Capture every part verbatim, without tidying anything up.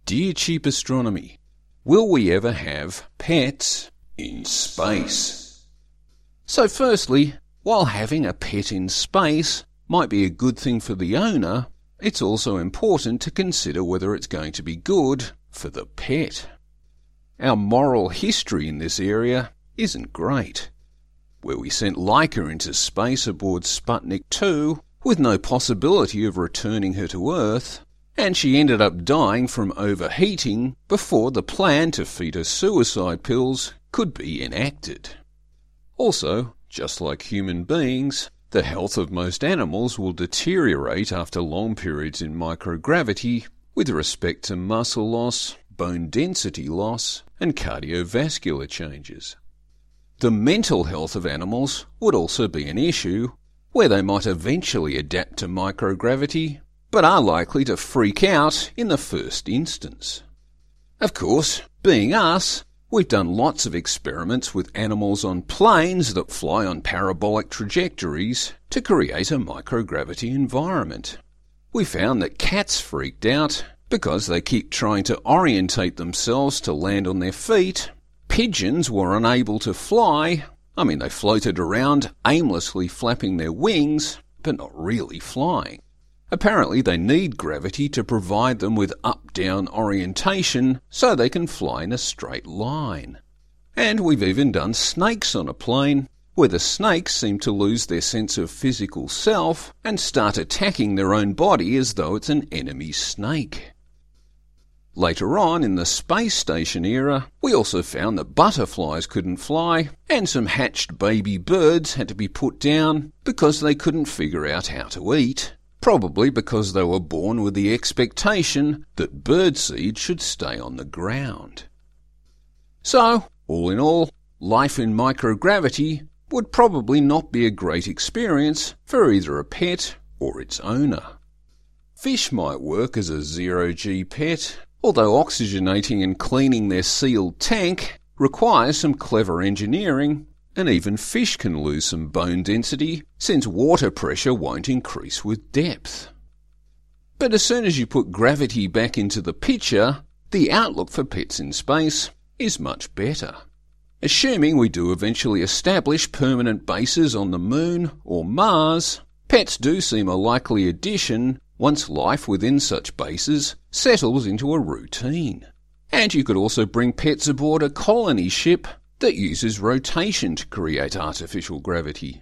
Dear Cheap Astronomy, will we ever have pets in space? So firstly, while having a pet in space might be a good thing for the owner, it's also important to consider whether it's going to be good for the pet. Our moral history in this area isn't great. Where we sent Laika into space aboard Sputnik two with no possibility of returning her to Earth, and she ended up dying from overheating before the plan to feed her suicide pills could be enacted. Also, just like human beings, the health of most animals will deteriorate after long periods in microgravity with respect to muscle loss, bone density loss, and cardiovascular changes. The mental health of animals would also be an issue, where they might eventually adapt to microgravity, but are likely to freak out in the first instance. Of course, being us, we've done lots of experiments with animals on planes that fly on parabolic trajectories to create a microgravity environment. We found that cats freaked out because they keep trying to orientate themselves to land on their feet. Pigeons were unable to fly. I mean, they floated around, aimlessly flapping their wings, but not really flying. Apparently they need gravity to provide them with up-down orientation so they can fly in a straight line. And we've even done snakes on a plane, where the snakes seem to lose their sense of physical self and start attacking their own body as though it's an enemy snake. Later on, in the space station era, we also found that butterflies couldn't fly, and some hatched baby birds had to be put down because they couldn't figure out how to eat. Probably because they were born with the expectation that birdseed should stay on the ground. So, all in all, life in microgravity would probably not be a great experience for either a pet or its owner. Fish might work as a zero-G pet, although oxygenating and cleaning their sealed tank requires some clever engineering, and even fish can lose some bone density since water pressure won't increase with depth. But as soon as you put gravity back into the picture, the outlook for pets in space is much better. Assuming we do eventually establish permanent bases on the Moon or Mars, pets do seem a likely addition once life within such bases settles into a routine. And you could also bring pets aboard a colony ship that uses rotation to create artificial gravity.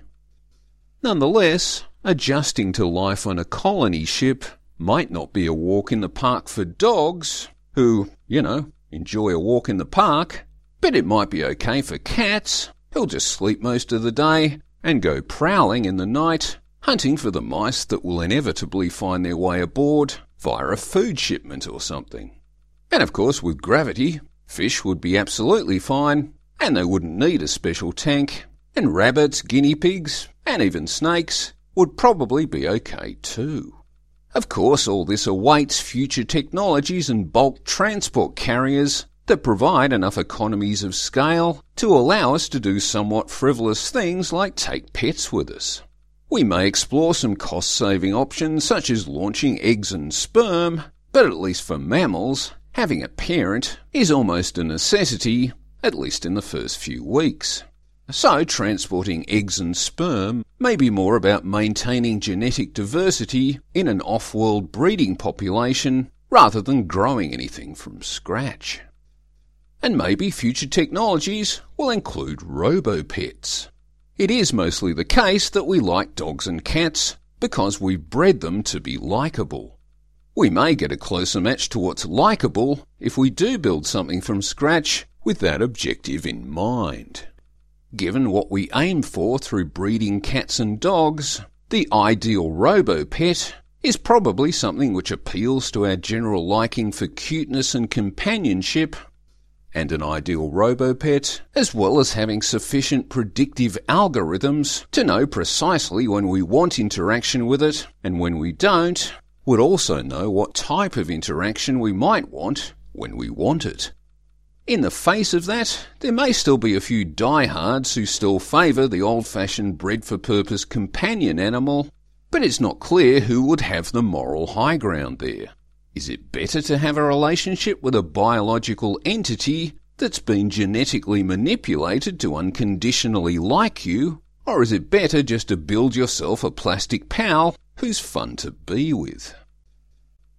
Nonetheless, adjusting to life on a colony ship might not be a walk in the park for dogs, who, you know, enjoy a walk in the park, but it might be okay for cats, who'll just sleep most of the day and go prowling in the night, hunting for the mice that will inevitably find their way aboard via a food shipment or something. And of course, with gravity, fish would be absolutely fine, and they wouldn't need a special tank, and rabbits, guinea pigs, and even snakes would probably be okay too. Of course, all this awaits future technologies and bulk transport carriers that provide enough economies of scale to allow us to do somewhat frivolous things like take pets with us. We may explore some cost-saving options such as launching eggs and sperm, but at least for mammals, having a parent is almost a necessity, at least in the first few weeks. So transporting eggs and sperm may be more about maintaining genetic diversity in an off-world breeding population rather than growing anything from scratch. And maybe future technologies will include robo-pets. It is mostly the case that we like dogs and cats because we've bred them to be likeable. We may get a closer match to what's likeable if we do build something from scratch with that objective in mind. Given what we aim for through breeding cats and dogs, the ideal robo-pet is probably something which appeals to our general liking for cuteness and companionship, and an ideal robo-pet, as well as having sufficient predictive algorithms to know precisely when we want interaction with it and when we don't, would also know what type of interaction we might want when we want it. In the face of that, there may still be a few diehards who still favour the old-fashioned bred-for-purpose companion animal, but it's not clear who would have the moral high ground there. Is it better to have a relationship with a biological entity that's been genetically manipulated to unconditionally like you, or is it better just to build yourself a plastic pal who's fun to be with?